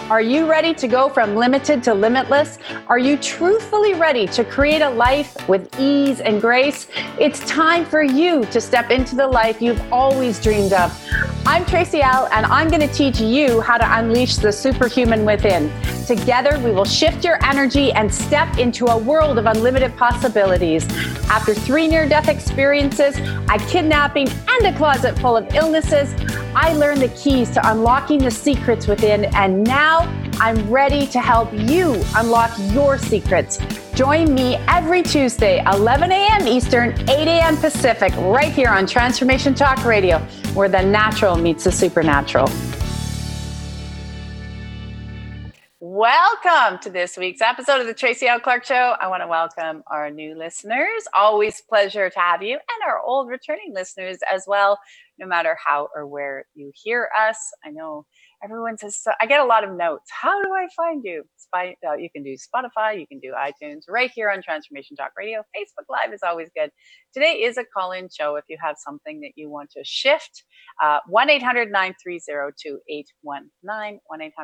Are you ready to go from limited to limitless? Are you truthfully ready to create a life with ease and grace? It's time for you to step into the life you've always dreamed of. I'm Tracy Al, and I'm going to teach you how to unleash the superhuman within. Together, we will shift your energy and step into a world of unlimited possibilities. After 3 near-death experiences, a kidnapping, and a closet full of illnesses, I learned the keys to unlocking the secrets within, and now I'm ready to help you unlock your secrets. Join me every Tuesday, 11 a.m. Eastern, 8 a.m. Pacific, right here on Transformation Talk Radio, where the natural meets the supernatural. Welcome to this week's episode of the Tracy L. Clark Show. I want to welcome our new listeners. Always pleasure to have you, and our old returning listeners as well, no matter how or where you hear us. I know everyone says, so I get a lot of notes. How do I find you? You can do Spotify, you can do iTunes, right here on Transformation Talk Radio. Facebook Live is always good. Today is a call-in show if you have something that you want to shift. 1-800-930-2819, 1-800-930-2819.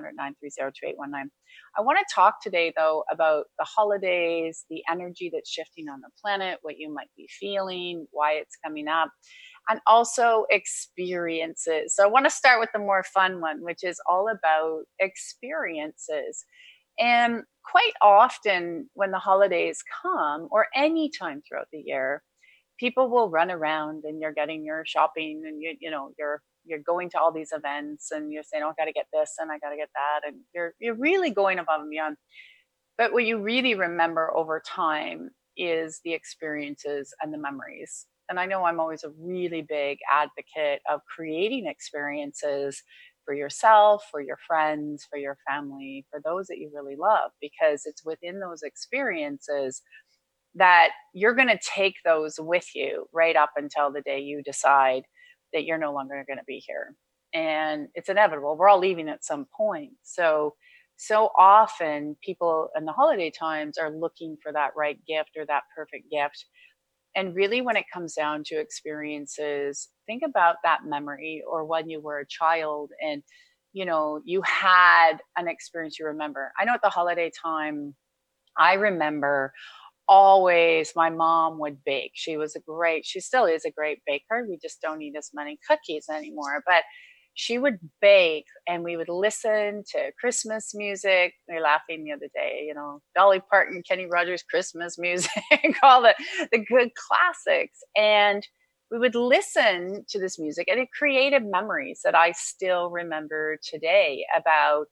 I want to talk today, though, about the holidays, the energy that's shifting on the planet, what you might be feeling, why it's coming up, and also experiences. So I want to start with the more fun one, which is all about experiences. And quite often when the holidays come, or any time throughout the year, people will run around and you're getting your shopping, and you're going to all these events, and you're saying, oh, I got to get this and I got to get that. And you're really going above and beyond. But what you really remember over time is the experiences and the memories. And I know I'm always a really big advocate of creating experiences for yourself, for your friends, for your family, for those that you really love, because it's within those experiences that you're going to take those with you right up until the day you decide that you're no longer going to be here. And it's inevitable. We're all leaving at some point. So often people in the holiday times are looking for that right gift or that perfect gift. And really, when it comes down to experiences, think about that memory, or when you were a child and, you had an experience you remember. I know at the holiday time, I remember always my mom would bake. She still is a great baker. We just don't eat as many cookies anymore. But she would bake, and we would listen to Christmas music. We were laughing the other day, Dolly Parton, Kenny Rogers, Christmas music, all the good classics. And we would listen to this music, and it created memories that I still remember today about,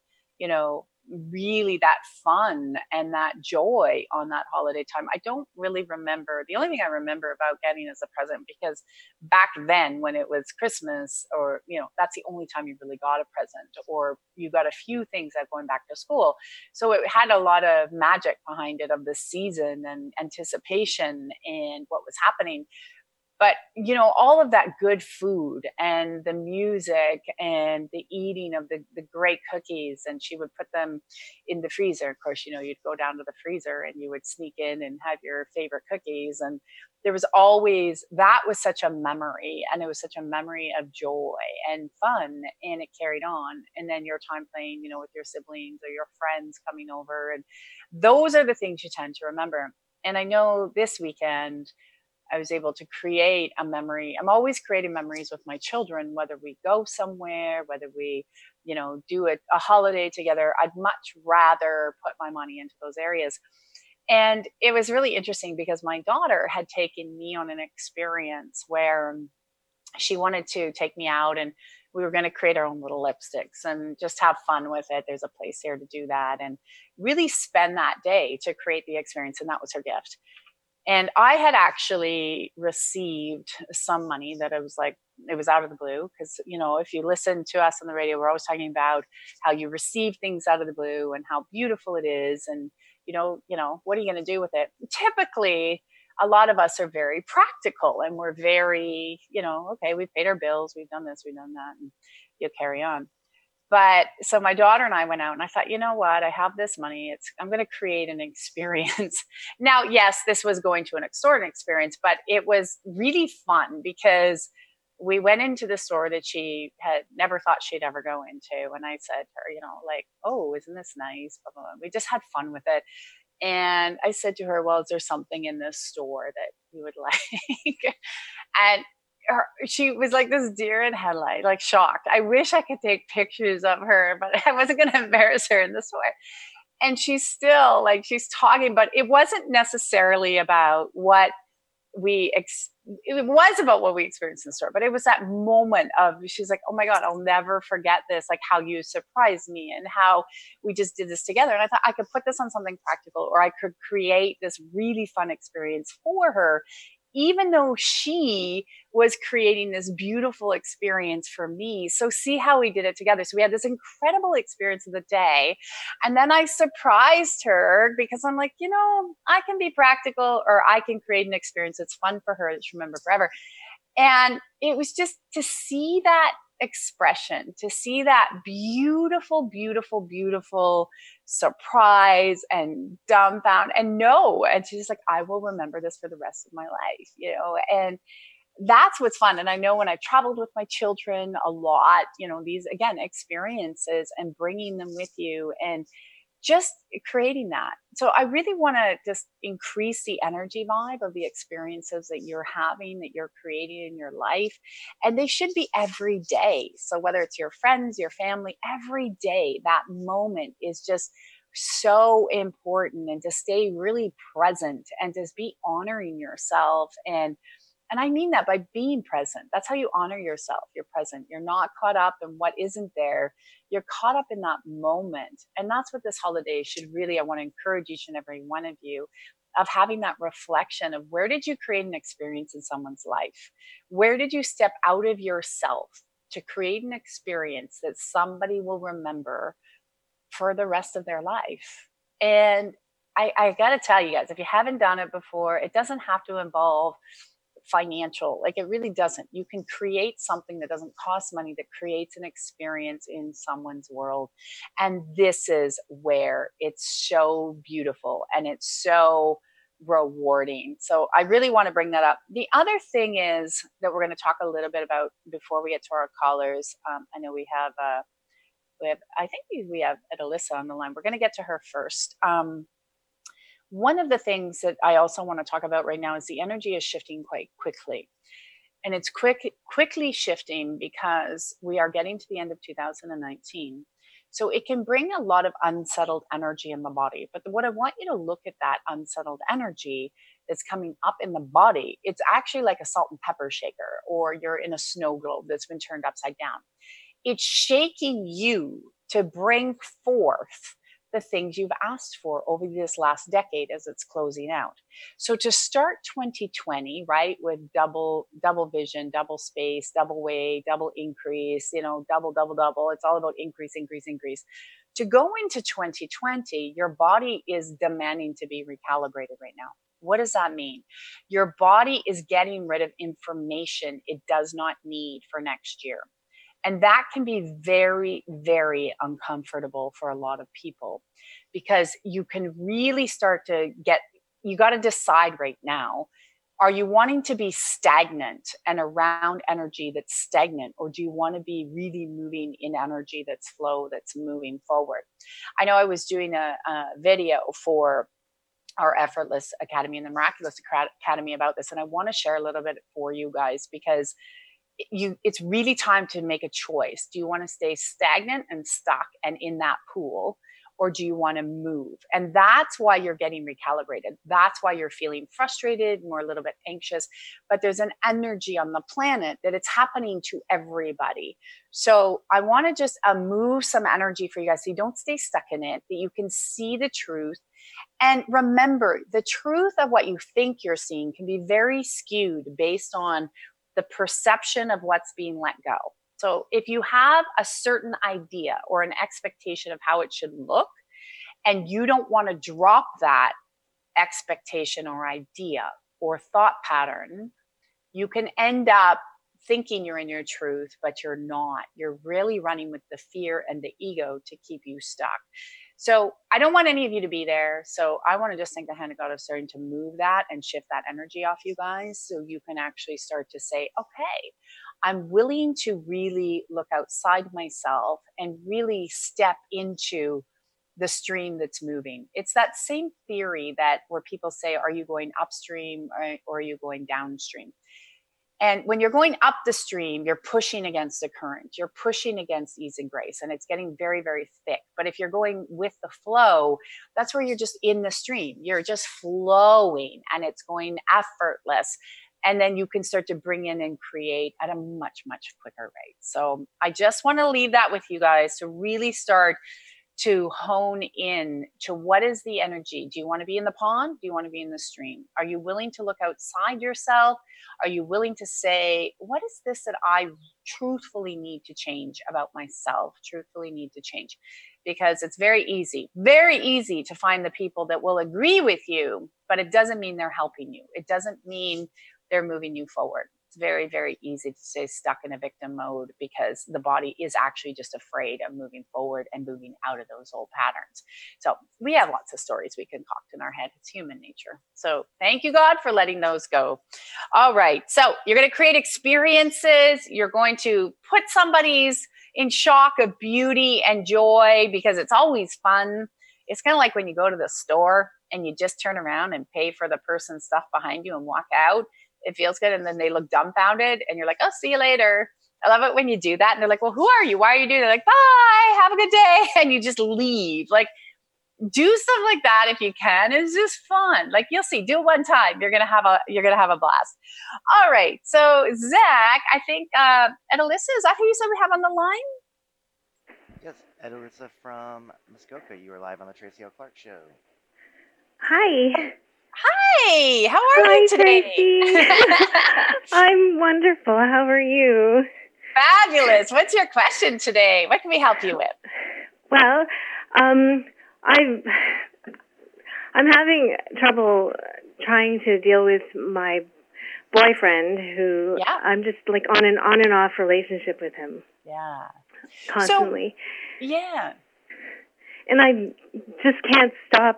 really that fun and that joy on that holiday time. I don't really remember. The only thing I remember about getting as a present, because back then when it was Christmas, or, that's the only time you really got a present, or you got a few things like going back to school. So it had a lot of magic behind it, of the season and anticipation and what was happening. But, all of that good food and the music and the eating of the great cookies, and she would put them in the freezer. Of course, you'd go down to the freezer and you would sneak in and have your favorite cookies. And there was always, that was such a memory, and it was such a memory of joy and fun, and it carried on. And then your time playing, with your siblings or your friends coming over. And those are the things you tend to remember. And I know this weekend, I was able to create a memory. I'm always creating memories with my children, whether we go somewhere, whether we, do a holiday together. I'd much rather put my money into those areas. And it was really interesting because my daughter had taken me on an experience where she wanted to take me out, and we were going to create our own little lipsticks and just have fun with it. There's a place here to do that, and really spend that day to create the experience. And that was her gift. And I had actually received some money that it was out of the blue. Because, if you listen to us on the radio, we're always talking about how you receive things out of the blue and how beautiful it is. And, what are you going to do with it? Typically, a lot of us are very practical, and we're very, okay, we've paid our bills, we've done this, we've done that, and you carry on. But so my daughter and I went out, and I thought, you know what? I have this money. I'm going to create an experience. Now, yes, this was going to an extraordinary experience, but it was really fun because we went into the store that she had never thought she'd ever go into. And I said to her, like, oh, isn't this nice? Blah, blah, blah. We just had fun with it. And I said to her, well, is there something in this store that you would like? And she was like this deer in headlight, like shocked. I wish I could take pictures of her, but I wasn't going to embarrass her in the store. And she's still like, she's talking, but it wasn't necessarily about what it was about what we experienced in the store, but it was that moment of, she's like, oh my God, I'll never forget this, like how you surprised me and how we just did this together. And I thought I could put this on something practical, or I could create this really fun experience for her, even though she was creating this beautiful experience for me. So see how we did it together. So we had this incredible experience of the day. And then I surprised her because I'm like, I can be practical, or I can create an experience that's fun for her that she'll remember forever. And it was just to see that expression, to see that beautiful, beautiful, beautiful surprise and dumbfound and no. And she's like, I will remember this for the rest of my life, and that's what's fun. And I know when I've traveled with my children a lot, these, again, experiences and bringing them with you and just creating that. So I really want to just increase the energy vibe of the experiences that you're having, that you're creating in your life. And they should be every day. So whether it's your friends, your family, every day, that moment is just so important, and to stay really present and just be honoring yourself. And I mean that by being present. That's how you honor yourself. You're present. You're not caught up in what isn't there. You're caught up in that moment. And that's what this holiday should really, I want to encourage each and every one of you, of having that reflection of, where did you create an experience in someone's life? Where did you step out of yourself to create an experience that somebody will remember for the rest of their life? And I got to tell you guys, if you haven't done it before, it doesn't have to involve financial, like it really doesn't. You can create something that doesn't cost money, that creates an experience in someone's world. And this is where it's so beautiful and it's so rewarding. So I really want to bring that up. The other thing is that we're going to talk a little bit about before we get to our callers. I know I think we have Alyssa on the line. We're going to get to her first. One of the things that I also want to talk about right now is the energy is shifting quite quickly. And it's quickly shifting because we are getting to the end of 2019. So it can bring a lot of unsettled energy in the body. But what I want you to look at, that unsettled energy that's coming up in the body, it's actually like a salt and pepper shaker, or you're in a snow globe that's been turned upside down. It's shaking you to bring forth the things you've asked for over this last decade as it's closing out. So to start 2020, right, with double vision, double space, double way, double increase, double, it's all about increase, increase, increase. To go into 2020, your body is demanding to be recalibrated right now. What does that mean? Your body is getting rid of information it does not need for next year. And that can be very, very uncomfortable for a lot of people, because you can really start to you got to decide right now, are you wanting to be stagnant and around energy that's stagnant, or do you want to be really moving in energy that's flow, that's moving forward? I know I was doing a video for our Effortless Academy and the Miraculous Academy about this, and I want to share a little bit for you guys, because it's really time to make a choice. Do you want to stay stagnant and stuck and in that pool, or do you want to move? And that's why you're getting recalibrated. That's why you're feeling frustrated, more a little bit anxious. But there's an energy on the planet that it's happening to everybody. So I want to just move some energy for you guys, so you don't stay stuck in it, that you can see the truth. And remember, the truth of what you think you're seeing can be very skewed based on the perception of what's being let go. So if you have a certain idea or an expectation of how it should look, and you don't want to drop that expectation or idea or thought pattern, you can end up thinking you're in your truth, but you're not. You're really running with the fear and the ego to keep you stuck. So I don't want any of you to be there. So I want to just thank the hand of God of starting to move that and shift that energy off you guys, so you can actually start to say, okay, I'm willing to really look outside myself and really step into the stream that's moving. It's that same theory that where people say, are you going upstream or are you going downstream? And when you're going up the stream, you're pushing against the current, you're pushing against ease and grace, and it's getting very, very thick. But if you're going with the flow, that's where you're just in the stream. You're just flowing and it's going effortless. And then you can start to bring in and create at a much, much quicker rate. So I just want to leave that with you guys to really start to hone in to what is the energy. Do you want to be in the pond? Do you want to be in the stream? Are you willing to look outside yourself? Are you willing to say, what is this that I truthfully need to change about myself, truthfully need to change? Because it's very easy to find the people that will agree with you, but it doesn't mean they're helping you. It doesn't mean they're moving you forward. It's very, very easy to stay stuck in a victim mode because the body is actually just afraid of moving forward and moving out of those old patterns. So we have lots of stories we concoct in our head. It's human nature. So thank you, God, for letting those go. All right. So you're going to create experiences. You're going to put somebody's in shock of beauty and joy because it's always fun. It's kind of like when you go to the store and you just turn around and pay for the person's stuff behind you and walk out. It feels good. And then they look dumbfounded and you're like, oh, see you later. I love it when you do that. And they're like, well, who are you? Why are you doing it? They're like, bye, have a good day. And you just leave. Like, do stuff like that if you can. It's just fun. Like, you'll see, do it one time. You're gonna have a blast. All right. So Zach, I think and Alyssa, is that who you said we have on the line? Yes, Alyssa from Muskoka. You are live on the Tracy L. Clark Show. Hi. Hi, how are Hi, you today? Tracy. I'm wonderful. How are you? Fabulous. What's your question today? What can we help you with? Well, I'm having trouble trying to deal with my boyfriend who I'm just like on and off relationship with him. Yeah. Constantly. So, yeah. And I just can't stop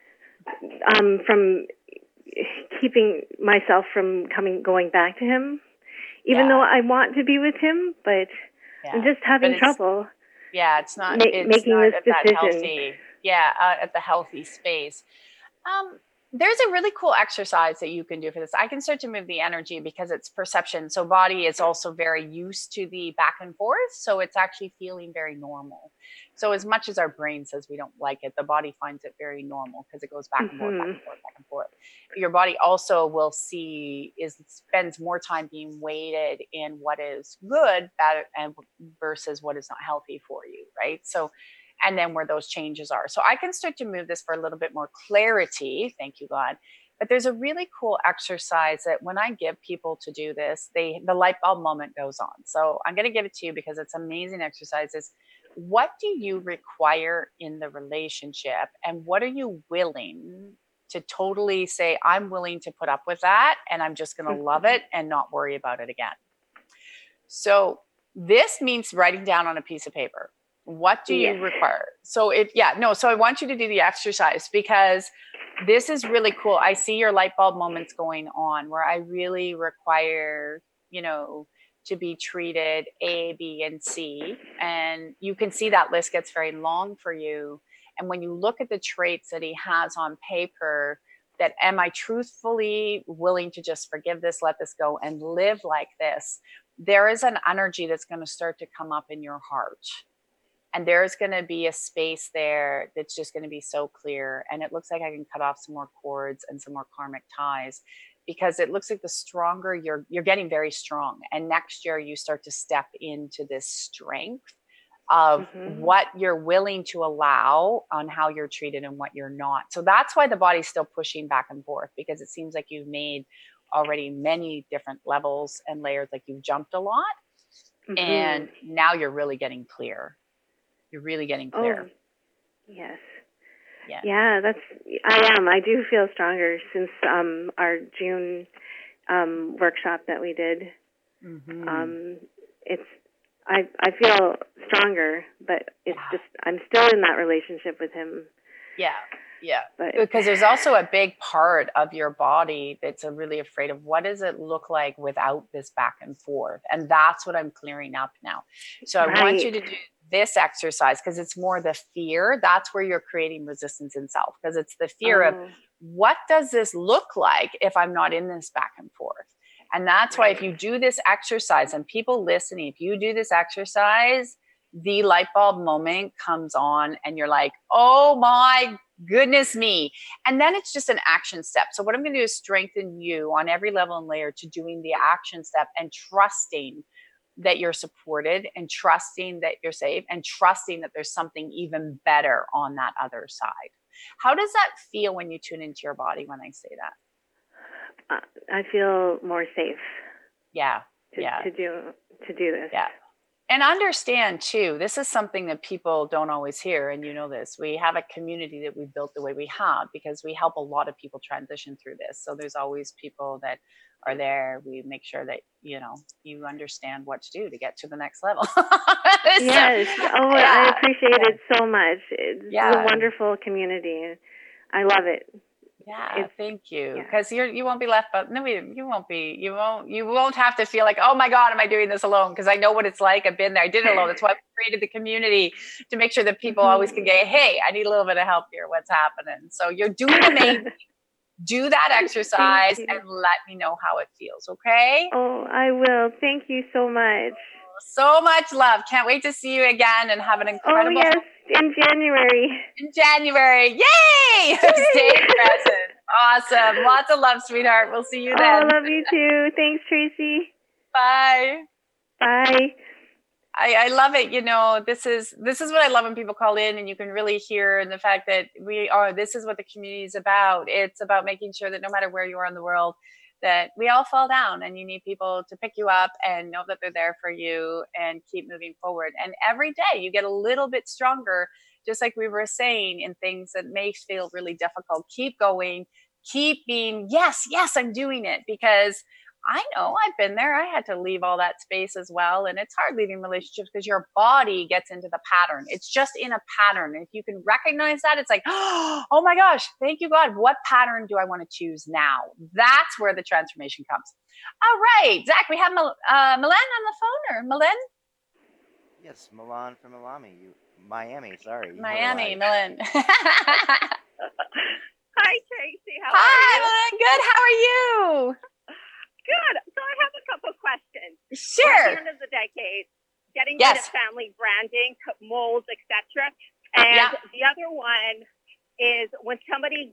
from keeping myself from going back to him, even though I want to be with him, but I'm just having trouble. Yeah, it's not making not this at decision. That healthy. Yeah, at the healthy space. There's a really cool exercise that you can do for this. I can start to move the energy because it's perception. So body is also very used to the back and forth. So it's actually feeling very normal. So as much as our brain says we don't like it, the body finds it very normal because it goes back and forth, back and forth, back and forth. Your body also will spends more time being weighted in what is good and versus what is not healthy for you, right? So and then where those changes are. So I can start to move this for a little bit more clarity. Thank you, God. But there's a really cool exercise that when I give people to do this, the light bulb moment goes on. So I'm going to give it to you because it's amazing exercises. What do you require in the relationship? And what are you willing to totally say, I'm willing to put up with that. And I'm just going to love it and not worry about it again. So this means writing down on a piece of paper. What do you require? So so I want you to do the exercise because this is really cool. I see your light bulb moments going on where I really require, to be treated A, B, and C. And you can see that list gets very long for you. And when you look at the traits that he has on paper, that am I truthfully willing to just forgive this, let this go, and live like this? There is an energy that's going to start to come up in your heart. And there's going to be a space there that's just going to be so clear. And it looks like I can cut off some more cords and some more karmic ties because it looks like the stronger you're getting very strong. And next year you start to step into this strength of what you're willing to allow on how you're treated and what you're not. So that's why the body's still pushing back and forth because it seems like you've made already many different levels and layers, like you've jumped a lot. And now you're really getting clear. You're really getting clear. Oh, yes. Yeah, I am. I do feel stronger since our June workshop that we did. I feel stronger, but it's just I'm still in that relationship with him. Yeah. Yeah. But Because there's also a big part of your body that's really afraid of what does it look like without this back and forth. And that's what I'm clearing up now. So I want you to do this exercise because it's more the fear. That's where you're creating resistance in self, because it's the fear of what does this look like if I'm not in this back and forth? And that's why if you do this exercise, and people listening, if you do this exercise, the light bulb moment comes on and you're like, oh my goodness me. And then it's just an action step. So what I'm going to do is strengthen you on every level and layer to doing the action step and trusting that you're supported and trusting that you're safe and trusting that there's something even better on that other side. How does that feel when you tune into your body when I say that? I feel more safe. Yeah. To do this. Yeah. And understand too, this is something that people don't always hear. And you know this, we have a community that we built the way we have because we help a lot of people transition through this. So there's always people that are there. We make sure that, you know, you understand what to do to get to the next level. Yes. I appreciate it so much. It's a wonderful community. I love it. Yeah, thank you. Because you won't be left, but no, you won't have to feel like, oh my God, am I doing this alone? Because I know what it's like. I've been there. I did it alone. That's why we created the community to make sure that people always can get, hey, I need a little bit of help here. What's happening? So you're doing amazing. Do that exercise and let me know how it feels. Okay? Oh, I will. Thank you so much. So much love. Can't wait to see you again and have an incredible. Oh, yes. In January. Yay! Stay present. Awesome. Lots of love, sweetheart. We'll see you then. Oh, love you too. Thanks, Tracy. Bye. Bye. I love it. You know, this is what I love when people call in and you can really hear the fact that this is what the community is about. It's about making sure that no matter where you are in the world, that we all fall down and you need people to pick you up and know that they're there for you and keep moving forward. And every day you get a little bit stronger, just like we were saying, in things that may feel really difficult. Keep going, keep being, yes, I'm doing it, because I know I've been there. I had to leave all that space as well. And it's hard leaving relationships because your body gets into the pattern. It's just in a pattern. And if you can recognize that, it's like, oh my gosh, thank you, God. What pattern do I want to choose now? That's where the transformation comes. All right, Zach, we have Milan on the phone, or Milan? Yes, Milan from Miami. Sorry. Miami, Milan. Hi, Tracy. How are you? Hi, Milan. Good. How are you? Good. So I have a couple questions. Sure. At the end of the decade, getting rid of family branding, molds, etc. And the other one is when somebody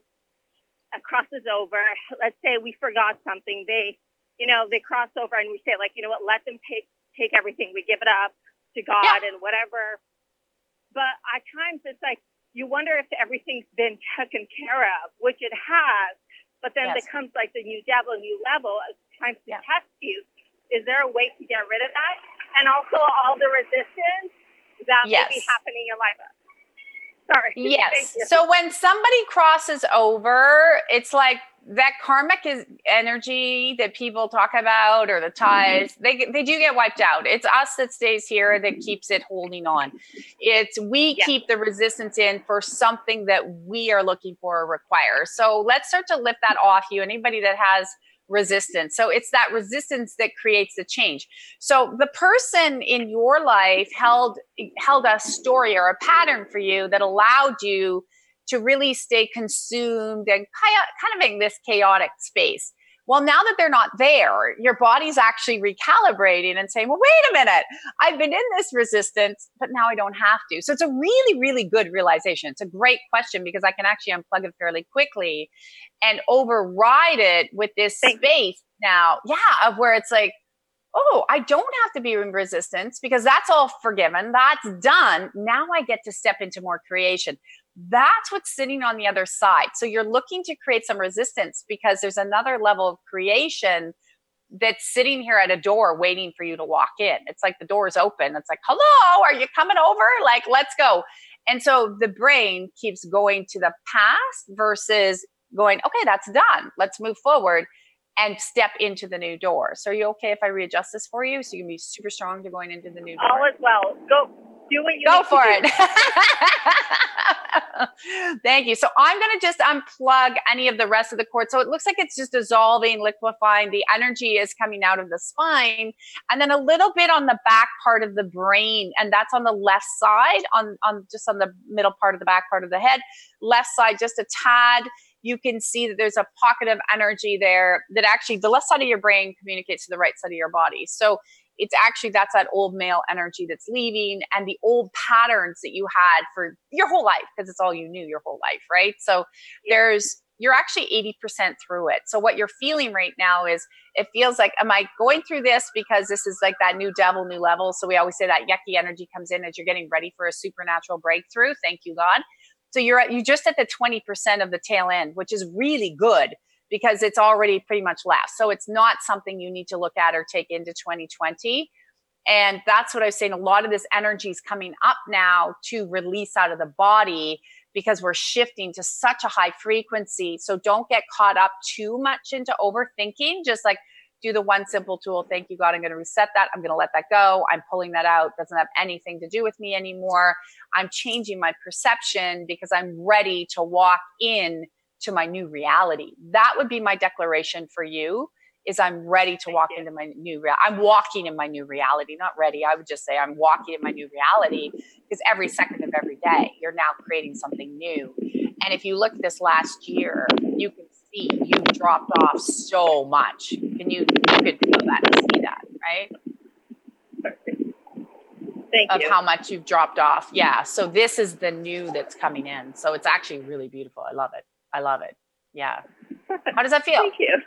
crosses over. Let's say we forgot something. They cross over, and we say, like, you know what? Let them take everything. We give it up to God and whatever. But at times it's like you wonder if everything's been taken care of, which it has. But then there comes like the new new level of trying to test you. Is there a way to get rid of that? And also all the resistance that may be happening in your life. Sorry. Yes. So when somebody crosses over, it's like that karmic energy that people talk about, or the ties, they do get wiped out. It's us that stays here that keeps it holding on. We keep the resistance in for something that we are looking for or require. So let's start to lift that off you. Anybody that has resistance. So it's that resistance that creates the change. So the person in your life held a story or a pattern for you that allowed you to really stay consumed and kind of in this chaotic space. Well, now that they're not there, your body's actually recalibrating and saying, well, wait a minute, I've been in this resistance, but now I don't have to. So it's a really, really good realization. It's a great question because I can actually unplug it fairly quickly and override it with this space now, of where it's like, oh, I don't have to be in resistance because that's all forgiven. That's done. Now I get to step into more creation. That's what's sitting on the other side. So you're looking to create some resistance because there's another level of creation that's sitting here at a door waiting for you to walk in. It's like the door is open. It's like, hello, are you coming over? Like, let's go. And so the brain keeps going to the past versus going, okay, that's done. Let's move forward and step into the new door. So are you okay if I readjust this for you so you can be super strong to going into the new door? All is well. Go do what you go need for to it. do. Thank you. So I'm going to just unplug any of the rest of the cord. So it looks like it's just dissolving, liquefying. The energy is coming out of the spine, and then a little bit on the back part of the brain. And that's on the left side, on just on the middle part of the back part of the head, left side, just a tad. You can see that there's a pocket of energy there that actually the left side of your brain communicates to the right side of your body. So it's actually, that's that old male energy that's leaving, and the old patterns that you had for your whole life, because it's all you knew your whole life, right? So you're actually 80% through it. So what you're feeling right now is, it feels like, am I going through this because this is like that new devil, new level? So we always say that yucky energy comes in as you're getting ready for a supernatural breakthrough. Thank you, God. So you're just at the 20% of the tail end, which is really good, because it's already pretty much left. So it's not something you need to look at or take into 2020. And that's what I was saying. A lot of this energy is coming up now to release out of the body, because we're shifting to such a high frequency. So don't get caught up too much into overthinking. Just like do the one simple tool. Thank you, God. I'm going to reset that. I'm going to let that go. I'm pulling that out. Doesn't have anything to do with me anymore. I'm changing my perception because I'm ready to walk in to my new reality. That would be my declaration for you, is I'm ready to walk into my new reality. I'm walking in my new reality, not ready. I would just say I'm walking in my new reality, because every second of every day, you're now creating something new. And if you look at this last year, you can see you've dropped off so much. You could feel that and see that, right? Thank you. Of how much you've dropped off. Yeah. So this is the new that's coming in. So it's actually really beautiful. I love it. I love it. Yeah. How does that feel? Thank you.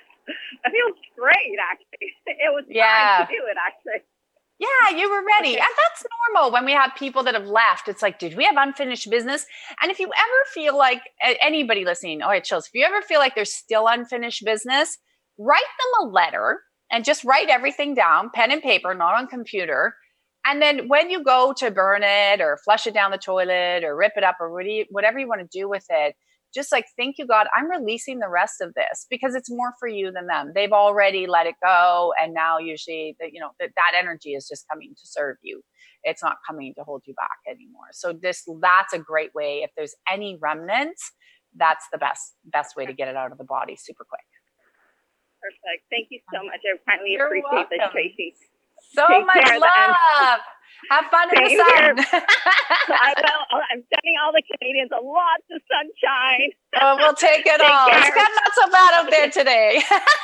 It feels great, actually. It was time to do it, actually. Yeah, you were ready. Okay. And that's normal when we have people that have left. It's like, did we have unfinished business? And if you ever feel like, anybody listening, oh, it chills. If you ever feel like there's still unfinished business, write them a letter and just write everything down, pen and paper, not on computer. And then when you go to burn it or flush it down the toilet or rip it up or whatever you want to do with it, just like, thank you, God, I'm releasing the rest of this, because it's more for you than them. They've already let it go. And now usually that energy is just coming to serve you. It's not coming to hold you back anymore. So that's a great way. If there's any remnants, that's the best way to get it out of the body super quick. Perfect. Thank you so much. I finally You're appreciate this, welcome. Tracy. So Take much care, love. Have fun in the sun. I will. I'm sending all the Canadians lots of sunshine. Oh, we'll take it all. Care. It's got not so bad out there today.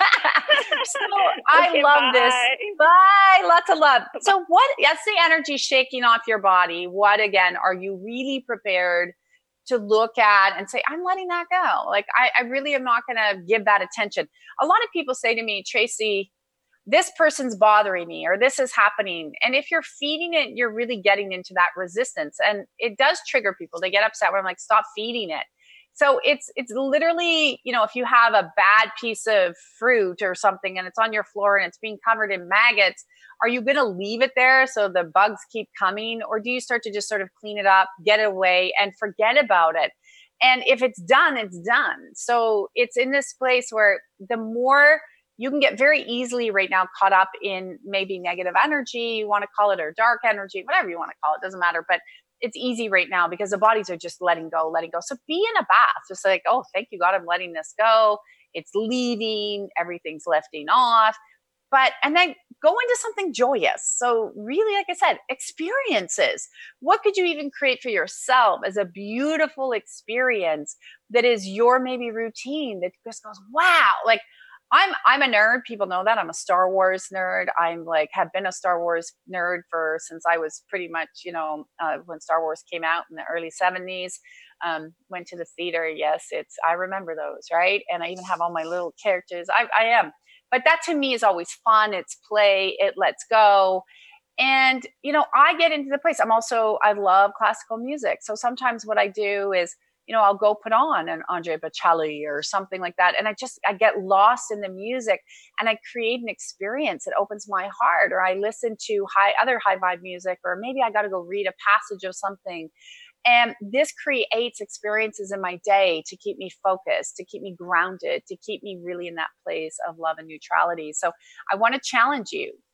So I love this. Bye. Lots of love. So that's the energy shaking off your body. What, again, are you really prepared to look at and say, I'm letting that go? Like, I really am not going to give that attention. A lot of people say to me, Tracy, this person's bothering me, or this is happening. And if you're feeding it, you're really getting into that resistance. And it does trigger people. They get upset when I'm like, stop feeding it. So it's literally, if you have a bad piece of fruit or something and it's on your floor and it's being covered in maggots, are you going to leave it there so the bugs keep coming? Or do you start to just sort of clean it up, get it away, and forget about it? And if it's done, it's done. So it's in this place where the more you can get very easily right now caught up in maybe negative energy, you want to call it, or dark energy, whatever you want to call it, doesn't matter. But it's easy right now because the bodies are just letting go. So be in a bath, just like, oh, thank you, God, I'm letting this go. It's leaving, everything's lifting off. And then go into something joyous. So really, like I said, experiences. What could you even create for yourself as a beautiful experience that is your maybe routine that just goes, wow, like, I'm a nerd. People know that. I'm a Star Wars nerd. Have been a Star Wars nerd since I was pretty much, when Star Wars came out in the early 70s, went to the theater. Yes, I remember those, right? And I even have all my little characters. I am. But that to me is always fun. It's play. It lets go. And, I get into the place. I love classical music. So sometimes what I do is, I'll go put on an Andre Bocelli or something like that. And I get lost in the music and I create an experience that opens my heart, or I listen to other high vibe music, or maybe I got to go read a passage of something. And this creates experiences in my day to keep me focused, to keep me grounded, to keep me really in that place of love and neutrality. So I want to challenge you.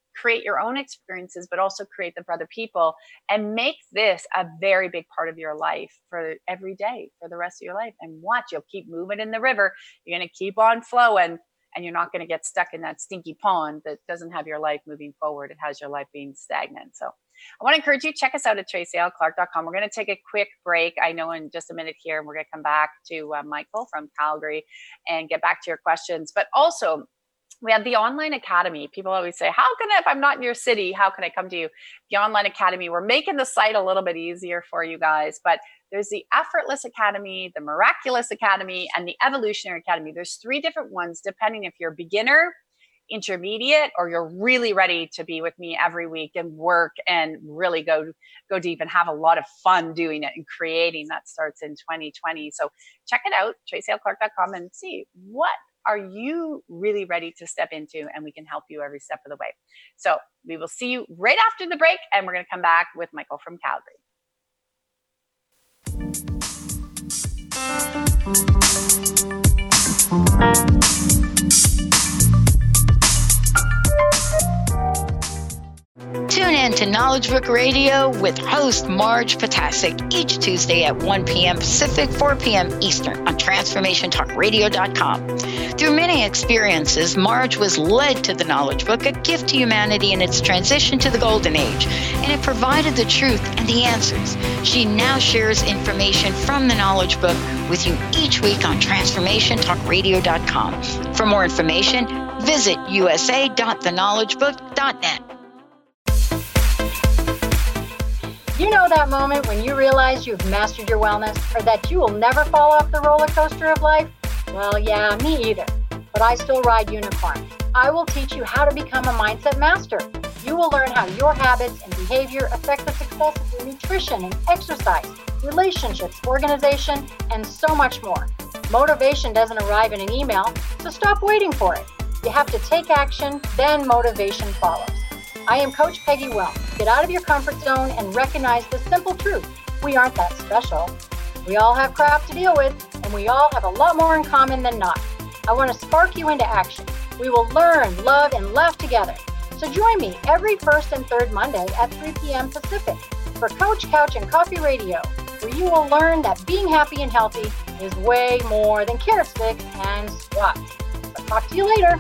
create your own experiences, but also create them for other people, and make this a very big part of your life for every day, for the rest of your life. And watch, you'll keep moving in the river. You're going to keep on flowing, and you're not going to get stuck in that stinky pond that doesn't have your life moving forward. It has your life being stagnant. So I want to encourage you, check us out at TracyLClark.com. We're going to take a quick break, I know, in just a minute here, and we're going to come back to Michael from Calgary and get back to your questions. But also, we have the Online Academy. People always say, how can I, if I'm not in your city, how can I come to you? The Online Academy, we're making the site a little bit easier for you guys, but there's the Effortless Academy, the Miraculous Academy, and the Evolutionary Academy. There's 3 different ones, depending if you're a beginner, intermediate, or you're really ready to be with me every week and work and really go deep and have a lot of fun doing it and creating. That starts in 2020. So check it out, TracyLClark.com, and see what are you really ready to step into, and we can help you every step of the way. So we will see you right after the break, and we're going to come back with Michael from Calgary. Tune in to Knowledge Book Radio with host Marge Potasic each Tuesday at 1 p.m. Pacific, 4 p.m. Eastern on TransformationTalkRadio.com. Through many experiences, Marge was led to the Knowledge Book, a gift to humanity in its transition to the Golden Age, and it provided the truth and the answers. She now shares information from the Knowledge Book with you each week on TransformationTalkRadio.com. For more information, visit usa.theknowledgebook.net. You know that moment when you realize you've mastered your wellness, or that you will never fall off the roller coaster of life? Well, yeah, me either. But I still ride Unicorn. I will teach you how to become a mindset master. You will learn how your habits and behavior affect the success of your nutrition and exercise, relationships, organization, and so much more. Motivation doesn't arrive in an email, so stop waiting for it. You have to take action, then motivation follows. I am Coach Peggy Wellness. Get out of your comfort zone and recognize the simple truth. We aren't that special. We all have crap to deal with, and we all have a lot more in common than not. I want to spark you into action. We will learn, love, and laugh together. So join me every first and third Monday at 3 p.m. Pacific for Coach Couch and Coffee Radio, where you will learn that being happy and healthy is way more than carrot sticks and squats. I'll talk to you later.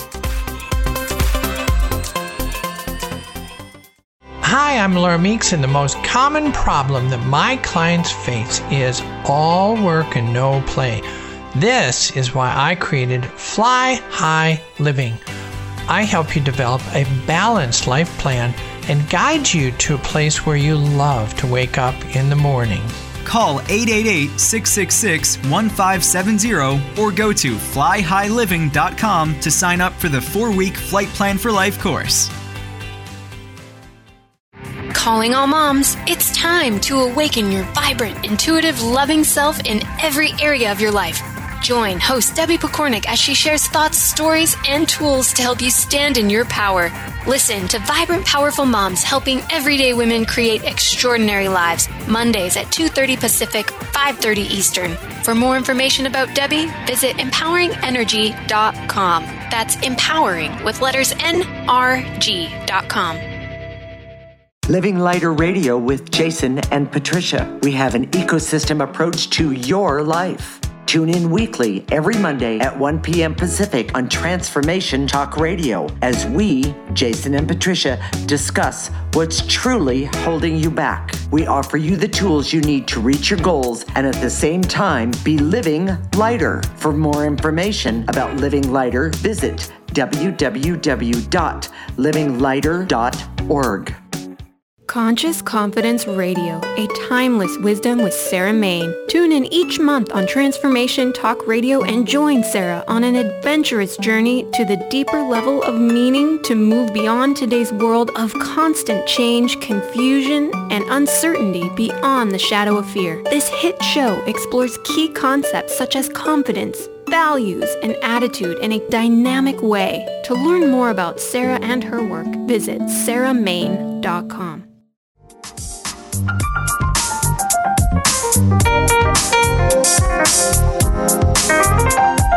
Hi, I'm Laura Meeks, and the most common problem that my clients face is all work and no play. This is why I created Fly High Living. I help you develop a balanced life plan and guide you to a place where you love to wake up in the morning. Call 888-666-1570 or go to flyhighliving.com to sign up for the 4-week Flight Plan for Life course. Calling all moms, it's time to awaken your vibrant, intuitive, loving self in every area of your life. Join host Debbie Pokornik as she shares thoughts, stories, and tools to help you stand in your power. Listen to Vibrant, Powerful Moms helping everyday women create extraordinary lives. Mondays at 2:30 Pacific, 5:30 Eastern. For more information about Debbie, visit empoweringenergy.com. That's empowering with letters NRG.com. Living Lighter Radio with Jason and Patricia. We have an ecosystem approach to your life. Tune in weekly every Monday at 1 p.m. Pacific on Transformation Talk Radio as we, Jason and Patricia, discuss what's truly holding you back. We offer you the tools you need to reach your goals and at the same time be living lighter. For more information about Living Lighter, visit www.livinglighter.org. Conscious Confidence Radio, a timeless wisdom with Sarah Main. Tune in each month on Transformation Talk Radio and join Sarah on an adventurous journey to the deeper level of meaning to move beyond today's world of constant change, confusion, and uncertainty beyond the shadow of fear. This hit show explores key concepts such as confidence, values, and attitude in a dynamic way. To learn more about Sarah and her work, visit sarahmain.com.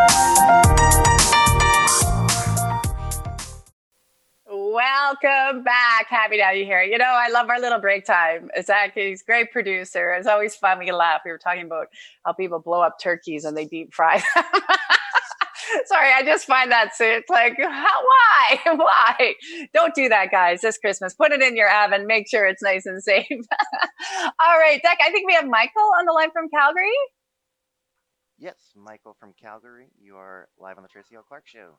Welcome happy to have you here. You know, I love our little break time. Zach, he's a great producer. It's always fun. We can laugh. We were talking about how people blow up turkeys and they deep fry them. Sorry, I just find that so it's like, why? Why? Don't do that, guys, this Christmas. Put it in your oven. Make sure it's nice and safe. All right, Zach, I think we have Michael on the line from Calgary. Yes, Michael from Calgary. You are live on the Tracy L. Clark Show.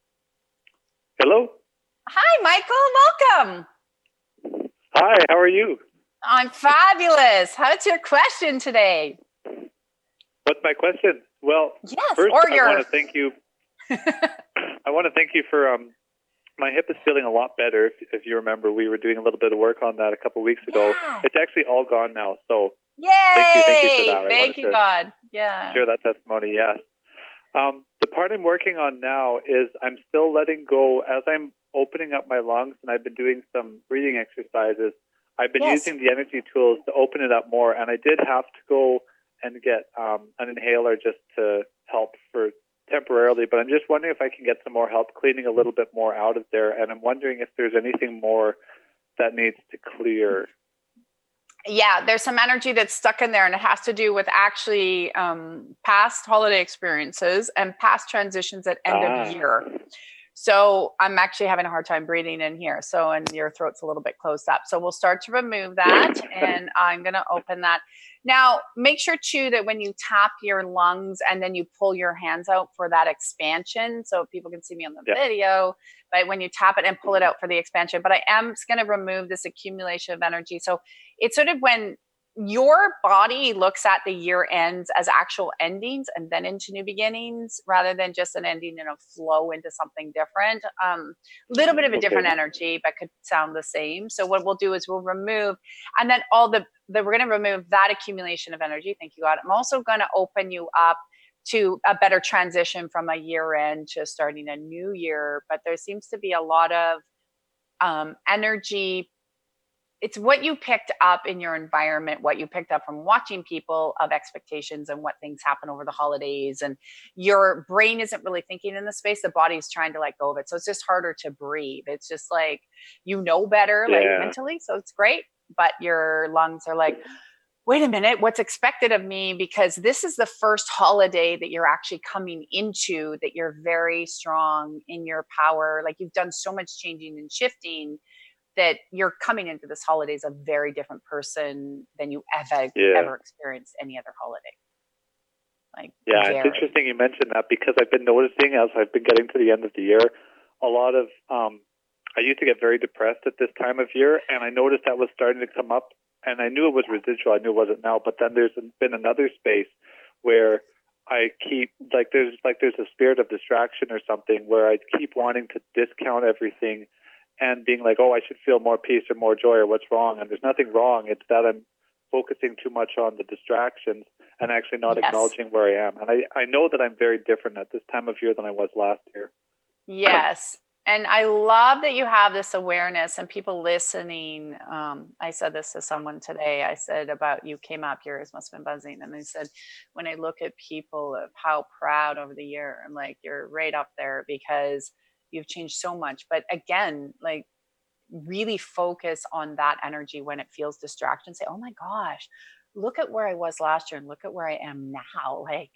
Hello. Hi, Michael. Welcome. Hi, how are you? I'm fabulous. How's your question today? What's my question? Well, yes, first, or I want to thank you. I want to thank you for my hip is feeling a lot better. If you remember, we were doing a little bit of work on that a couple of weeks ago. Yeah. It's actually all gone now. So yay! Thank you for that. Thank you, God. Yeah. Share that testimony. Yes. The part I'm working on now is I'm still letting go as I'm opening up my lungs, and I've been doing some breathing exercises. I've been using the energy tools to open it up more, and I did have to go and get an inhaler just to help for temporarily, but I'm just wondering if I can get some more help cleaning a little bit more out of there, and I'm wondering if there's anything more that needs to clear. Yeah, there's some energy that's stuck in there, and it has to do with actually past holiday experiences and past transitions at end of year. So I'm actually having a hard time breathing in here. So, and your throat's a little bit closed up. So we'll start to remove that, and I'm going to open that. Now, make sure too that when you tap your lungs and then you pull your hands out for that expansion, so people can see me on the video, but when you tap it and pull it out for the expansion, but I am going to remove this accumulation of energy. So it's sort of when your body looks at the year ends as actual endings and then into new beginnings, rather than just an ending and a flow into something different. Little bit of a different energy, but could sound the same. So what we'll do is we'll remove, and then we're going to remove that accumulation of energy. Thank you, God. I'm also going to open you up to a better transition from a year end to starting a new year. But there seems to be a lot of energy. It's what you picked up in your environment, what you picked up from watching people of expectations and what things happen over the holidays. And your brain isn't really thinking in the space. The body's trying to let go of it. So it's just harder to breathe. It's just like, you know better, like mentally. So it's great. But your lungs are like, wait a minute, what's expected of me? Because this is the first holiday that you're actually coming into, that you're very strong in your power. Like you've done so much changing and shifting that you're coming into this holiday as a very different person than you ever experienced any other holiday. Like, it's interesting you mentioned that, because I've been noticing as I've been getting to the end of the year, a lot of, I used to get very depressed at this time of year, and I noticed that was starting to come up, and I knew it was residual. I knew it wasn't now, but then there's been another space where I keep, there's a spirit of distraction or something where I keep wanting to discount everything and being like, oh, I should feel more peace or more joy, or what's wrong? And there's nothing wrong. It's that I'm focusing too much on the distractions and actually not acknowledging where I am. And I know that I'm very different at this time of year than I was last year. Yes. And I love that you have this awareness, and people listening. I said this to someone today. I said about you came up, yours must have been buzzing. And I said, when I look at people of how proud over the year, I'm like, you're right up there, because you've changed so much. But again, like, really focus on that energy when it feels distraction. Say, oh my gosh, look at where I was last year and look at where I am now. Like,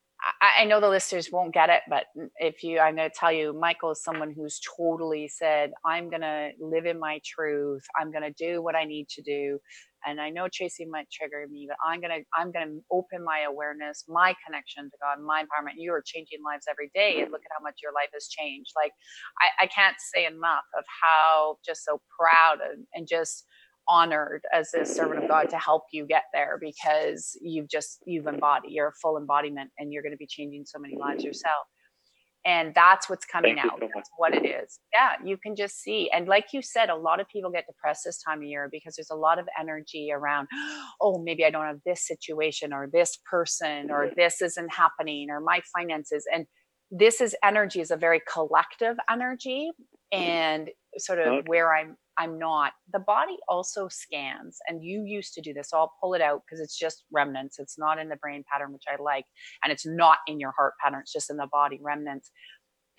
I know the listeners won't get it, but I'm going to tell you, Michael is someone who's totally said, I'm going to live in my truth. I'm going to do what I need to do. And I know Tracy might trigger me, but I'm going to open my awareness, my connection to God, my empowerment. You are changing lives every day, and look at how much your life has changed. Like, I can't say enough of how just so proud and just honored as a servant of God to help you get there, because you've embodied, you're a full embodiment, and you're going to be changing so many lives yourself. And that's what's coming out. That's what it is. Yeah, you can just see. And like you said, a lot of people get depressed this time of year because there's a lot of energy around, oh, maybe I don't have this situation, or this person, or this isn't happening, or my finances. And this energy is a very collective energy, and sort of where I'm not. The body also scans, and you used to do this. So I'll pull it out because it's just remnants. It's not in the brain pattern, which I like, and it's not in your heart pattern. It's just in the body remnants.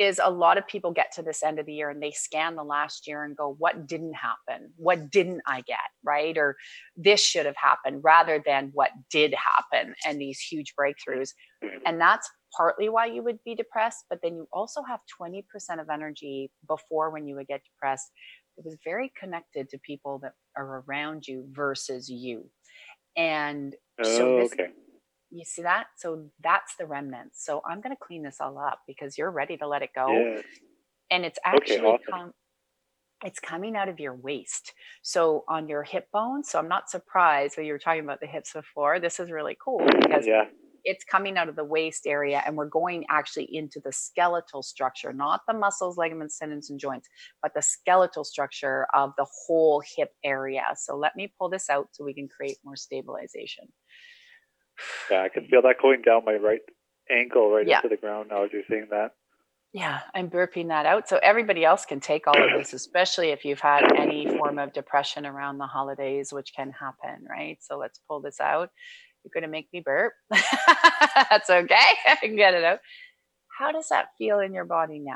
is a lot of people get to this end of the year and they scan the last year and go, what didn't happen? What didn't I get? Right? Or this should have happened, rather than what did happen and these huge breakthroughs. And that's partly why you would be depressed. But then you also have 20% of energy before when you would get depressed. It was very connected to people that are around you versus you. And so this, you see that? So that's the remnants. So I'm going to clean this all up because you're ready to let it go. Yes. And it's actually it's coming out of your waist. So on your hip bone. So I'm not surprised when you were talking about the hips before. This is really cool because it's coming out of the waist area, and we're going actually into the skeletal structure, not the muscles, ligaments, tendons, and joints, but the skeletal structure of the whole hip area. So let me pull this out so we can create more stabilization. Yeah, I can feel that going down my right ankle into the ground now as you're saying that. Yeah, I'm burping that out. So everybody else can take all of this, especially if you've had any form of depression around the holidays, which can happen, right? So let's pull this out. You're going to make me burp. That's okay. I can get it out. How does that feel in your body now?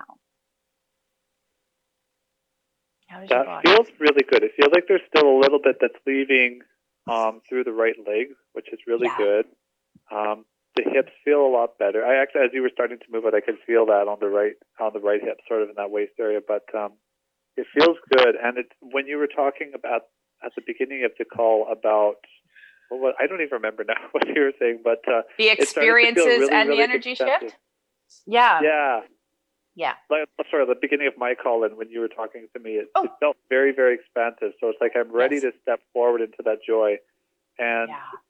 How does your body? Feels really good. It feels like there's still a little bit that's leaving through the right leg, which is really good. The hips feel a lot better. I actually, as you were starting to move it, I could feel that on the right hip, sort of in that waist area. But it feels good. And when you were talking about at the beginning of the call about, well, I don't even remember now what you were saying, but the experiences really, and really the energy expensive. Shift. Yeah. Like, sorry, the beginning of my call and when you were talking to me, it felt very, very expansive. So it's like I'm ready to step forward into that joy. And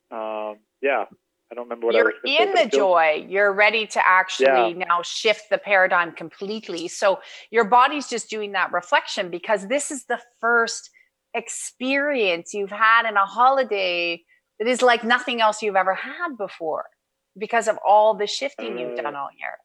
I don't remember what you're I was saying. You're in the joy. You're ready to actually now shift the paradigm completely. So your body's just doing that reflection because this is the first experience you've had in a holiday that is like nothing else you've ever had before because of all the shifting you've done all year.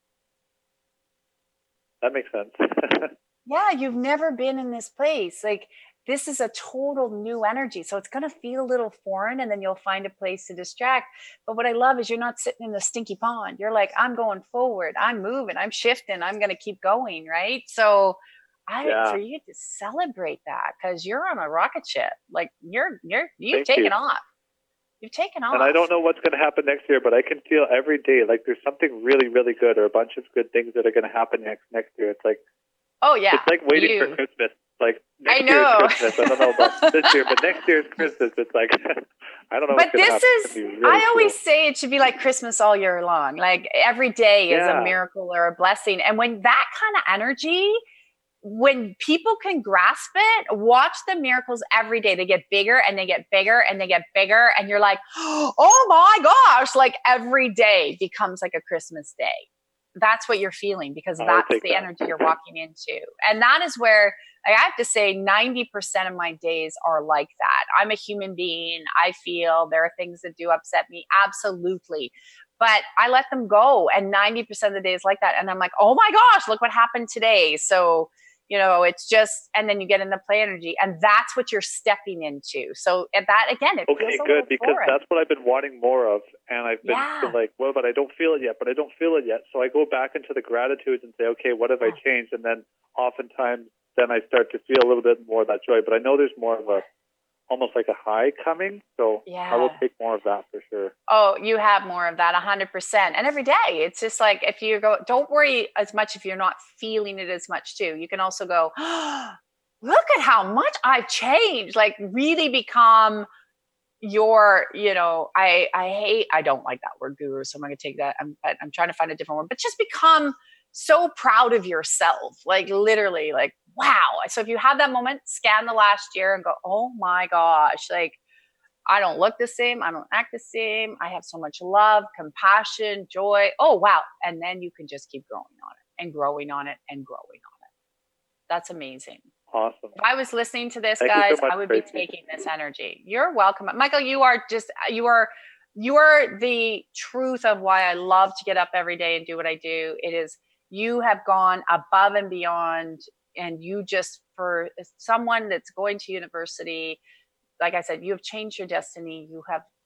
That makes sense. Yeah, you've never been in this place. Like, this is a total new energy. So it's going to feel a little foreign, and then you'll find a place to distract. But what I love is you're not sitting in the stinky pond. You're like, I'm going forward. I'm moving. I'm shifting. I'm going to keep going. Right. So for you to celebrate that, because you're on a rocket ship. Like you've taken off. You've taken off. And I don't know what's going to happen next year, but I can feel every day like there's something really, really good or a bunch of good things that are going to happen next year. It's like, it's like waiting for Christmas. Like next year is Christmas. I don't know about this year, but next year is Christmas. It's like, I don't know. But this is, really I always say it should be like Christmas all year long. Like every day is a miracle or a blessing. And when that kind of energy, when people can grasp it, watch the miracles every day. They get bigger and they get bigger and they get bigger. And you're like, oh my gosh, like every day becomes like a Christmas day. That's what you're feeling because that's the energy you're walking into. And that is where I have to say 90% of my days are like that. I'm a human being. I feel there are things that do upset me. Absolutely. But I let them go. And 90% of the days like that. And I'm like, oh my gosh, look what happened today. So, it's just, and then you get into play energy, and that's what you're stepping into. So that, again, it feels a good, because foreign. That's what I've been wanting more of. And I've been like, well, but I don't feel it yet, So I go back into the gratitude and say, okay, what have I changed? And then oftentimes then I start to feel a little bit more of that joy, but I know there's more of almost like a high coming. So I will take more of that for sure. Oh, you have more of that 100%. And every day it's just like, if you go, don't worry as much if you're not feeling it as much too. You can also go, look at how much I've changed, like really become your, I don't like that word guru. So I'm going to take that. I'm trying to find a different word, but just become so proud of yourself, like literally like, wow. So if you have that moment, scan the last year and go, oh my gosh, like I don't look the same. I don't act the same. I have so much love, compassion, joy. Oh, wow. And then you can just keep growing on it and growing on it and growing on it. That's amazing. Awesome. If I was listening to this, guys, I would be taking this energy. You're welcome. Michael, you are the truth of why I love to get up every day and do what I do. It is, you have gone above and beyond, and you just, for someone that's going to university, like I said, you have changed your destiny. You have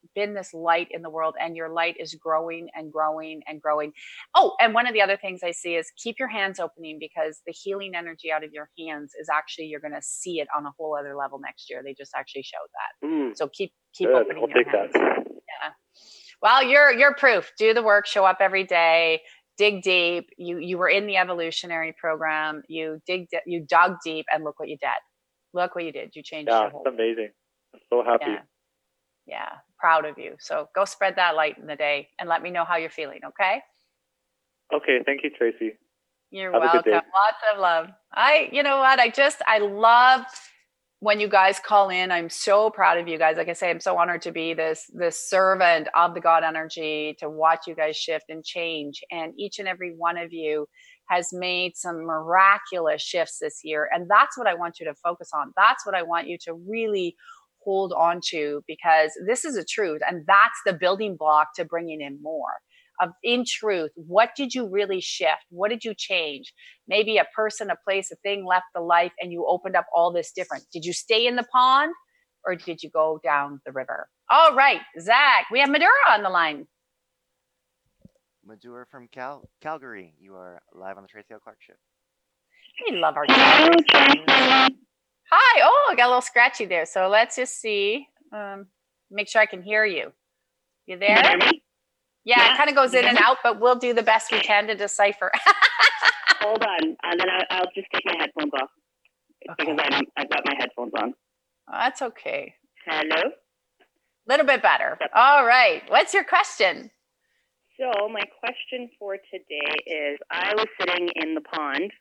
been this light in the world, and your light is growing and growing and growing. Oh, and one of the other things I see is keep your hands opening, because the healing energy out of your hands is actually, you're going to see it on a whole other level next year. They just actually showed that. So keep opening your hands. Yeah. Well, you're proof. Do the work, show up every day, dig deep. You were in the evolutionary program. You dug deep, and look what you did. Look what you did. You changed your whole. Yeah, amazing. I'm so happy. Yeah, proud of you. So go spread that light in the day, and let me know how you're feeling, okay? Okay, thank you, Tracy. You're welcome. Lots of love. You know what? I love when you guys call in. I'm so proud of you guys. Like I say, I'm so honored to be this servant of the God energy, to watch you guys shift and change. And each and every one of you has made some miraculous shifts this year. And that's what I want you to focus on. That's what I want you to really hold on to, because this is a truth. And that's the building block to bringing in more. In truth, what did you really shift? What did you change? Maybe a person, a place, a thing left the life, and you opened up all this different. Did you stay in the pond, or did you go down the river? All right, Zach, we have Madura on the line. Madura from Calgary. You are live on the Tracy L. Clark Show. We love our Calgary. Hi. Oh, I got a little scratchy there. So let's just see. Make sure I can hear you. You there? Can you hear me? Yeah, it kind of goes in and out, but we'll do the best we can to decipher. Hold on, and then I'll just take my headphones off, because I've got my headphones on. Oh, that's okay. Hello? A little bit better. All right. What's your question? So my question for today is, I was sitting in the pond.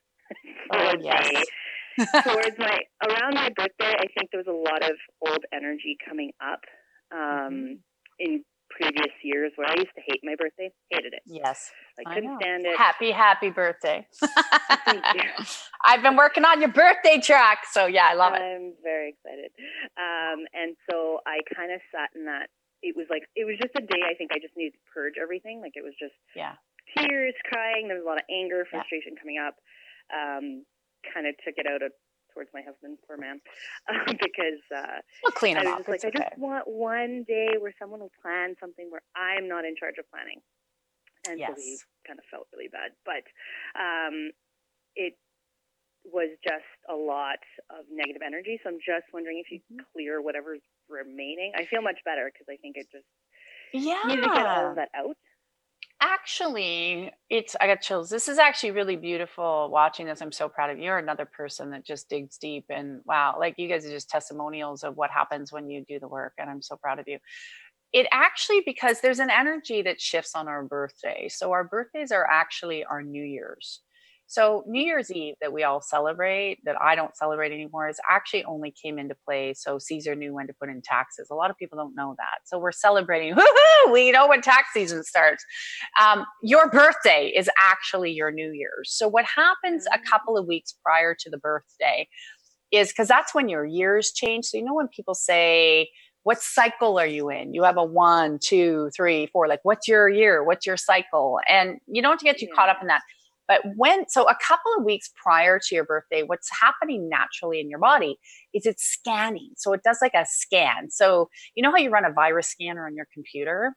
Around my birthday, I think there was a lot of old energy coming up in previous years, where I used to hate my birthday. Hated it. Yes. I couldn't stand it. Happy birthday. Thank you. I've been working on your birthday track, so yeah, I love it. I'm very excited. And so I kind of sat in that. It was just a day, I think I just needed to purge everything. Like, it was just tears, crying. There was a lot of anger, frustration coming up. Kind of took it out towards my husband, poor man, because we'll clean him up. I just want one day where someone will plan something where I'm not in charge of planning. And so we kind of felt really bad. But it was just a lot of negative energy. So I'm just wondering if you can clear whatever's remaining. I feel much better, because I think it just needed to get all of that out. Actually, I got chills. This is actually really beautiful watching this. I'm so proud of you. You're another person that just digs deep, and wow, like, you guys are just testimonials of what happens when you do the work. And I'm so proud of you. It actually, because there's an energy that shifts on our birthday. So our birthdays are actually our New Year's. So New Year's Eve that we all celebrate, that I don't celebrate anymore, is actually only came into play so Caesar knew when to put in taxes. A lot of people don't know that. So we're celebrating, woohoo, we know when tax season starts. Your birthday is actually your New Year's. So what happens a couple of weeks prior to the birthday is, because that's when your years change. So you know when people say, what cycle are you in? You have a 1, 2, 3, 4, like, what's your year? What's your cycle? And you don't have to get too caught up in that. But so a couple of weeks prior to your birthday, what's happening naturally in your body is it's scanning. So it does like a scan. So you know how you run a virus scanner on your computer?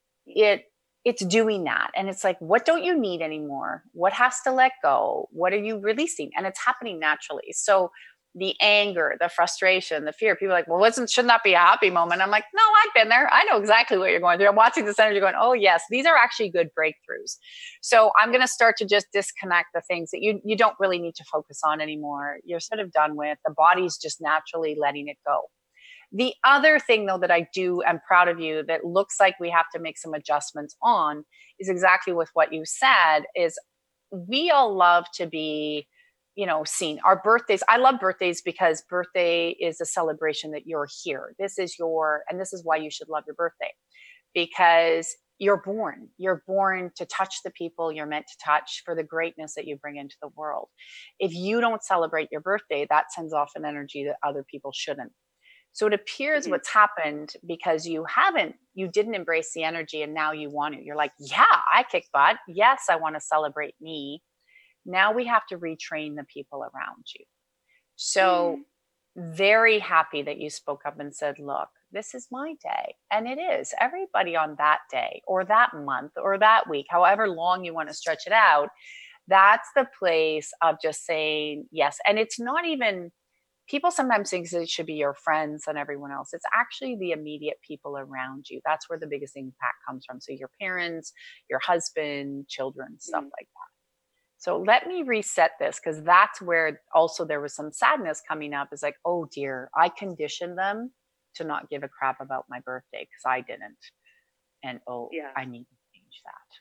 It's doing that. And it's like, what don't you need anymore? What has to let go? What are you releasing? And it's happening naturally. So the anger, the frustration, the fear, people are like, well, shouldn't that be a happy moment? I'm like, no, I've been there. I know exactly what you're going through. I'm watching this energy going, oh yes, these are actually good breakthroughs. So I'm going to start to just disconnect the things that you don't really need to focus on anymore. You're sort of done with. The body's just naturally letting it go. The other thing, though, that I'm proud of you, that looks like we have to make some adjustments on, is exactly with what you said, is we all love to be seen. Our birthdays, I love birthdays, because birthday is a celebration that you're here. This is why you should love your birthday, because you're born to touch the people you're meant to touch, for the greatness that you bring into the world. If you don't celebrate your birthday, that sends off an energy that other people shouldn't. So it appears what's happened, because you didn't embrace the energy, and now you want to. You're like, yeah, I kick butt. Yes, I want to celebrate me. Now we have to retrain the people around you. So very happy that you spoke up and said, look, this is my day. And it is. Everybody on that day or that month or that week, however long you want to stretch it out, that's the place of just saying yes. And it's not even, people sometimes think it should be your friends and everyone else. It's actually the immediate people around you. That's where the biggest impact comes from. So your parents, your husband, children, stuff like that. So let me reset this, because that's where also there was some sadness coming up. Is like, oh dear, I conditioned them to not give a crap about my birthday because I didn't. And I need to change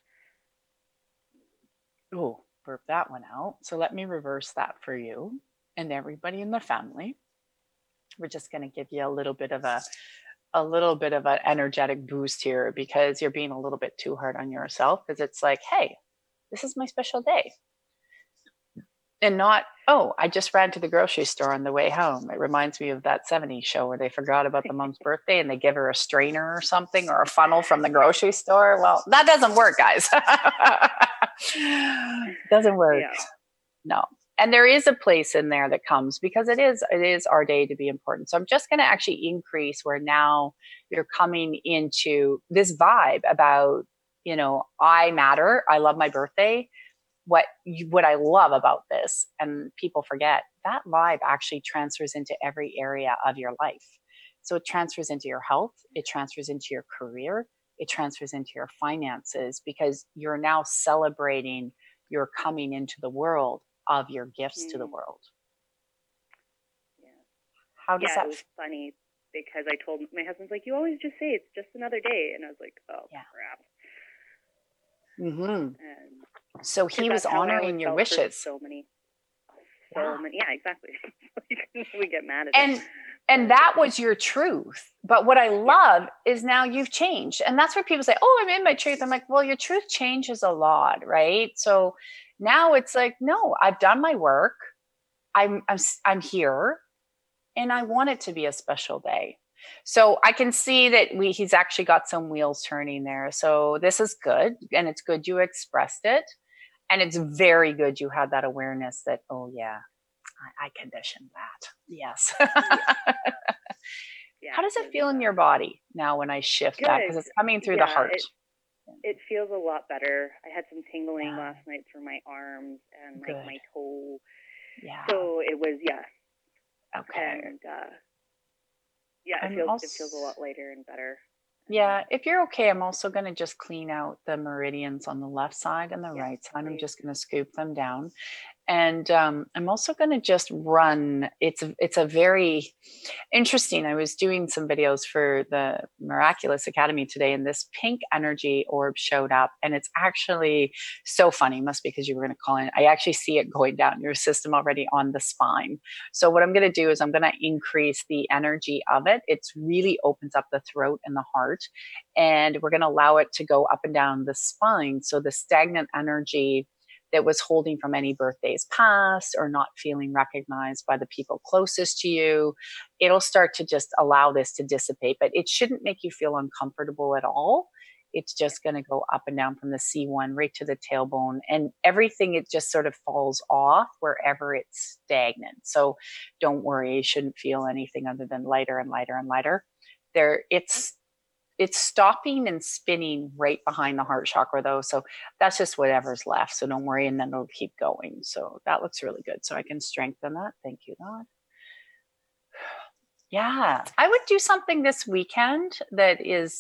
that. Oh, burp that one out. So let me reverse that for you and everybody in the family. We're just going to give you a little bit of an energetic boost here, because you're being a little bit too hard on yourself, because it's like, hey, this is my special day. And not, oh, I just ran to the grocery store on the way home. It reminds me of that 70s show where they forgot about the mom's birthday and they give her a strainer or something, or a funnel from the grocery store. Well, that doesn't work, guys. Doesn't work. Yeah. No. And there is a place in there that comes, because it is our day to be important. So I'm just going to actually increase where now you're coming into this vibe about, I matter. I love my birthday. What I love about this, and people forget, that vibe actually transfers into every area of your life. So it transfers into your health. It transfers into your career. It transfers into your finances, because you're now celebrating your coming into the world of your gifts to the world. Yeah. How does that? It was funny because I told my husband's like, you always just say it's just another day, and I was like, oh crap. Mm-hmm. And so he was honoring your wishes. So many. Yeah, exactly. We get mad at it. And that was your truth. But what I love is now you've changed. And that's where people say, oh, I'm in my truth. I'm like, well, your truth changes a lot, right? So now it's like, no, I've done my work. I'm here, and I want it to be a special day. So I can see that he's actually got some wheels turning there. So this is good. And it's good you expressed it. And it's very good you had that awareness that, oh yeah, I conditioned that. Yes. Yeah, how does it feel in your body now when I shift that? Because it's coming through the heart. It feels a lot better. I had some tingling last night through my arms and like my toe. Yeah. So it was, Okay. And it feels a lot lighter and better. Yeah, if you're okay, I'm also going to just clean out the meridians on the left side and the right side. I'm just going to scoop them down. And I'm also going to just run. It's a very interesting. I was doing some videos for the Miraculous Academy today, and this pink energy orb showed up, and it's actually so funny. Must be because you were going to call in. I actually see it going down your system already on the spine. So what I'm going to do is I'm going to increase the energy of it. It really opens up the throat and the heart, and we're going to allow it to go up and down the spine. So the stagnant energy that was holding from any birthdays past or not feeling recognized by the people closest to you, it'll start to just allow this to dissipate. But it shouldn't make you feel uncomfortable at all. It's just going to go up and down from the C1 right to the tailbone, and everything, it just sort of falls off wherever it's stagnant. So don't worry, you shouldn't feel anything other than lighter and lighter and lighter. It's stopping and spinning right behind the heart chakra though. So that's just whatever's left. So don't worry. And then it'll keep going. So that looks really good. So I can strengthen that. Thank you, God. Yeah. I would do something this weekend that is,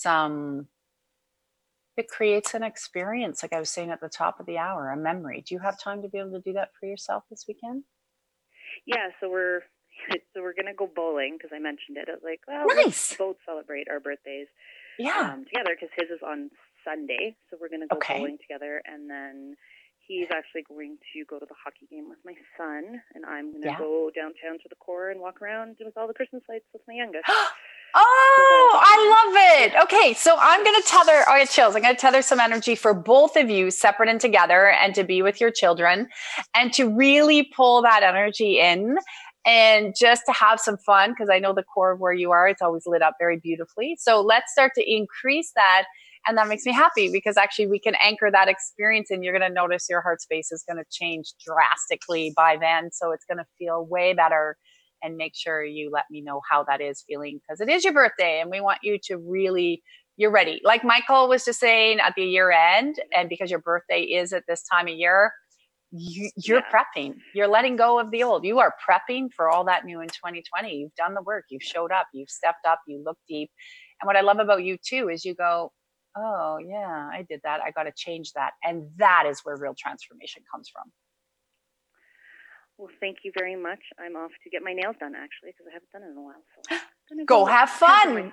it creates an experience. Like I was saying at the top of the hour, a memory. Do you have time to be able to do that for yourself this weekend? Yeah. So we're going to go bowling, because I mentioned it. It's like, well, nice. Let's both celebrate our birthdays together, because his is on Sunday. So we're going to go bowling together. And then he's actually going to go to the hockey game with my son. And I'm going to go downtown to the core and walk around with all the Christmas lights with my youngest. Oh, I love it. Okay, so I'm going to tether, I get chills. I'm going to tether some energy for both of you, separate and together, and to be with your children, and to really pull that energy in. And just to have some fun, because I know the core of where you are, it's always lit up very beautifully. So let's start to increase that. And that makes me happy, because actually we can anchor that experience, and you're going to notice your heart space is going to change drastically by then. So it's going to feel way better. and make sure you let me know how that is feeling, because it is your birthday and we want you to really, you're ready. Like Michael was just saying at the year end, and because your birthday is at this time of year, you're prepping, you're letting go of the old. You are prepping for all that new in 2020. You've done the work, you've showed up, you've stepped up, you look deep. And what I love about you too is you go, oh yeah, I did that. I got to change that. And that is where real transformation comes from. Well, thank you very much. I'm off to get my nails done, actually, because I haven't done it in a while. So go have fun.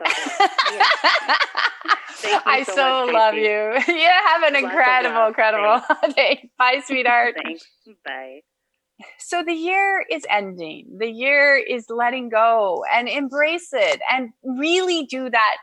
I so love you. Yeah, have an incredible day. Bye, sweetheart. Thanks. Bye. So the year is ending. The year is letting go, and embrace it, and really do that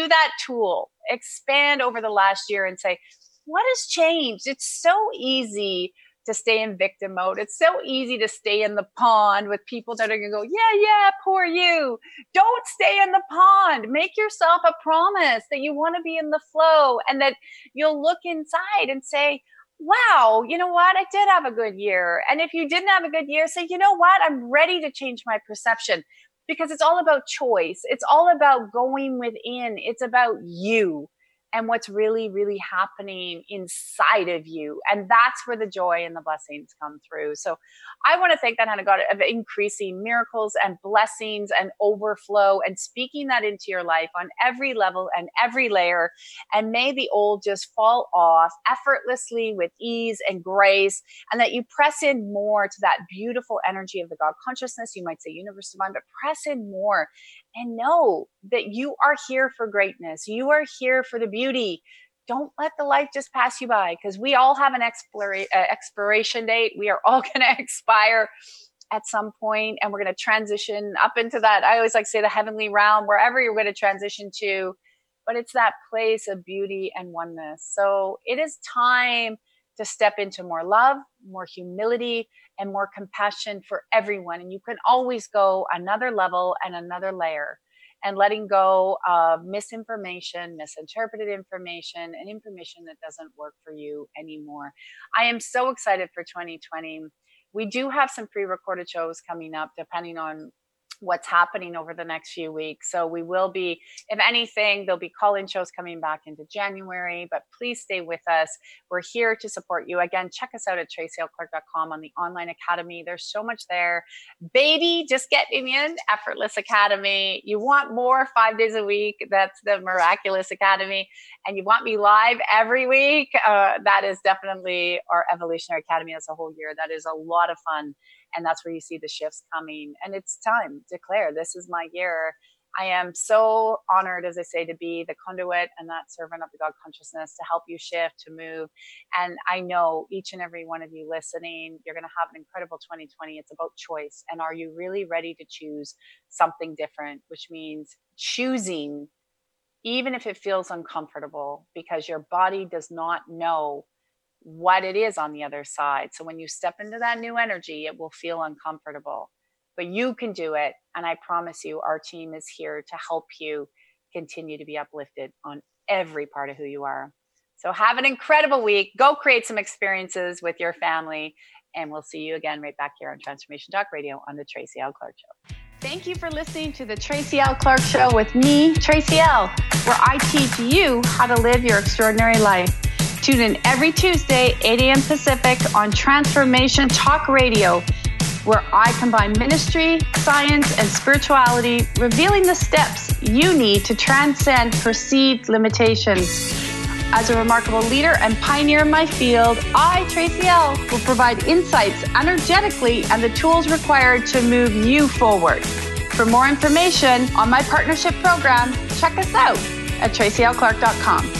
tool. Expand over the last year and say, what has changed? It's so easy to stay in victim mode. It's so easy to stay in the pond with people that are going to go, yeah, poor you. Don't stay in the pond. Make yourself a promise that you want to be in the flow, and that you'll look inside and say, wow, you know what? I did have a good year. And if you didn't have a good year, say, you know what? I'm ready to change my perception, because it's all about choice. It's all about going within. It's about you and what's really, really happening inside of you. And that's where the joy and the blessings come through. So I want to thank that hand of God of increasing miracles and blessings and overflow, and speaking that into your life on every level and every layer. And may the old just fall off effortlessly with ease and grace, and that you press in more to that beautiful energy of the God consciousness. You might say universe divine, but press in more and know that you are here for greatness. You are here for the beauty. Don't let the life just pass you by, because we all have an expiration date. We are all going to expire at some point, and we're going to transition up into that. I always like to say the heavenly realm, wherever you're going to transition to, but it's that place of beauty and oneness. So it is time to step into more love, more humility, and more compassion for everyone. And you can always go another level and another layer, and letting go of misinformation, misinterpreted information, and information that doesn't work for you anymore. I am so excited for 2020. We do have some pre-recorded shows coming up, depending on what's happening over the next few weeks. So we will be, if anything, there'll be call-in shows coming back into January, but please stay with us. We're here to support you. Again, check us out at tracyLclark.com on the online academy. There's so much there. Baby, just getting in, Effortless Academy. You want more 5 days a week, that's the Miraculous Academy. And you want me live every week, that is definitely our Evolutionary Academy as a whole year. That is a lot of fun. And that's where you see the shifts coming. And it's time to declare, this is my year. I am so honored, as I say, to be the conduit and that servant of the God consciousness to help you shift, to move. And I know each and every one of you listening, you're going to have an incredible 2020. It's about choice. And are you really ready to choose something different, which means choosing, even if it feels uncomfortable, because your body does not know what it is on the other side. So when you step into that new energy, it will feel uncomfortable, but you can do it. And I promise you, our team is here to help you continue to be uplifted on every part of who you are. So have an incredible week. Go create some experiences with your family, and we'll see you again right back here on Transformation Talk Radio on the Tracy L. Clark Show. Thank you for listening to the Tracy L. Clark Show with me, Tracy L., where I teach you how to live your extraordinary life. Tune in every Tuesday, 8 a.m. Pacific on Transformation Talk Radio, where I combine ministry, science, and spirituality, revealing the steps you need to transcend perceived limitations. As a remarkable leader and pioneer in my field, I, Tracy L., will provide insights energetically and the tools required to move you forward. For more information on my partnership program, check us out at TracyLClark.com.